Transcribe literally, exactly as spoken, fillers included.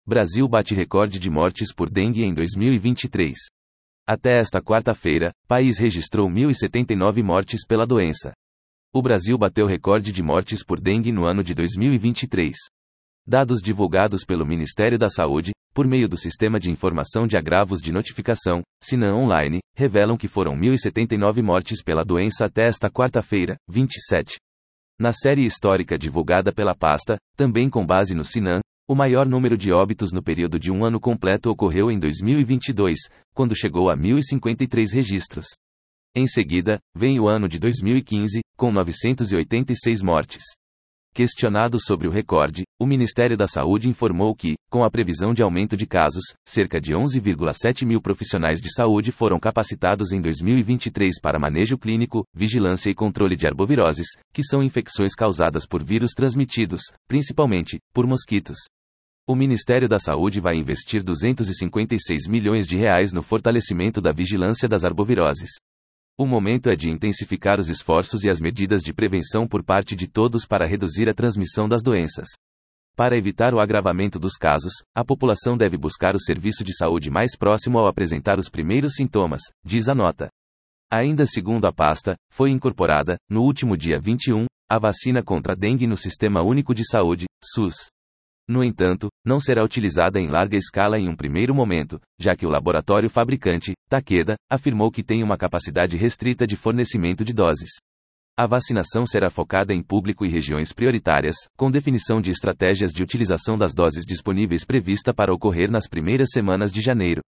Brasil bate recorde de mortes por dengue em dois mil e vinte e três. Até esta quarta-feira, país registrou mil e setenta e nove mortes pela doença. O Brasil bateu recorde de mortes por dengue no ano de dois mil e vinte e três. Dados divulgados pelo Ministério da Saúde, por meio do Sistema de Informação de Agravos de Notificação, SINAM Online, revelam que foram mil e setenta e nove mortes pela doença até esta quarta-feira, vinte e sete. Na série histórica divulgada pela pasta, também com base no SINAM, o maior número de óbitos no período de um ano completo ocorreu em dois mil e vinte e dois, quando chegou a mil e cinquenta e três registros. Em seguida, vem o ano de dois mil e quinze, com novecentas e oitenta e seis mortes. Questionado sobre o recorde, o Ministério da Saúde informou que, com a previsão de aumento de casos, cerca de onze vírgula sete mil profissionais de saúde foram capacitados em dois mil e vinte e três para manejo clínico, vigilância e controle de arboviroses, que são infecções causadas por vírus transmitidos, principalmente, por mosquitos. O Ministério da Saúde vai investir duzentos e cinquenta e seis milhões de reais no fortalecimento da vigilância das arboviroses. O momento é de intensificar os esforços e as medidas de prevenção por parte de todos para reduzir a transmissão das doenças. Para evitar o agravamento dos casos, a população deve buscar o serviço de saúde mais próximo ao apresentar os primeiros sintomas, diz a nota. Ainda segundo a pasta, foi incorporada, no último dia vinte e um, a vacina contra a dengue no Sistema Único de Saúde, SUS. No entanto, não será utilizada em larga escala em um primeiro momento, já que o laboratório fabricante, Takeda, afirmou que tem uma capacidade restrita de fornecimento de doses. A vacinação será focada em público e regiões prioritárias, com definição de estratégias de utilização das doses disponíveis prevista para ocorrer nas primeiras semanas de janeiro.